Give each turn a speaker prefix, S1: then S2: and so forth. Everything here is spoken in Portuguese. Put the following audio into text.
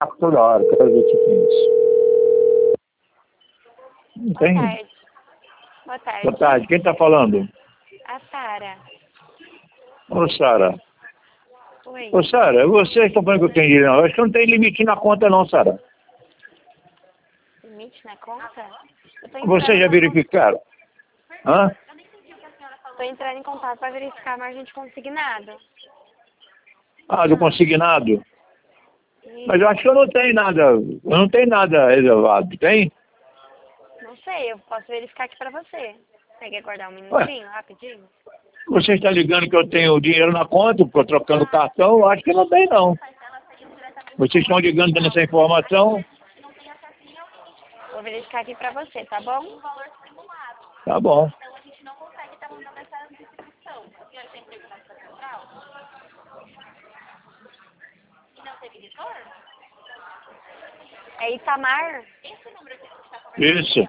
S1: toda hora, quero ver o que tem isso. Não tem?
S2: Boa tarde. Boa tarde.
S1: Boa tarde, quem está falando?
S2: A Sara.
S1: Ô, Sara.
S2: Oi.
S1: Ô, Sara, você está falando que eu tenho dinheiro? Não. Eu acho que não tem limite na conta, não, Sara.
S2: Limite na conta?
S1: Vocês já verificaram? Hã?
S2: Estou entrando em contato para verificar a margem de consignado.
S1: Ah, do consignado?
S2: E
S1: Mas eu acho que eu não tenho nada. Eu não tenho nada reservado, tem?
S2: não sei, eu posso verificar aqui para você. Você quer guardar um
S1: Ué,
S2: minutinho, rapidinho?
S1: você está ligando que eu tenho dinheiro na conta, porque eu trocando cartão, eu acho que não tem, não. Vocês estão ligando dando essa informação?
S2: Vou verificar aqui para você, tá bom?
S1: Tá bom.
S2: É Itamar?
S1: Isso.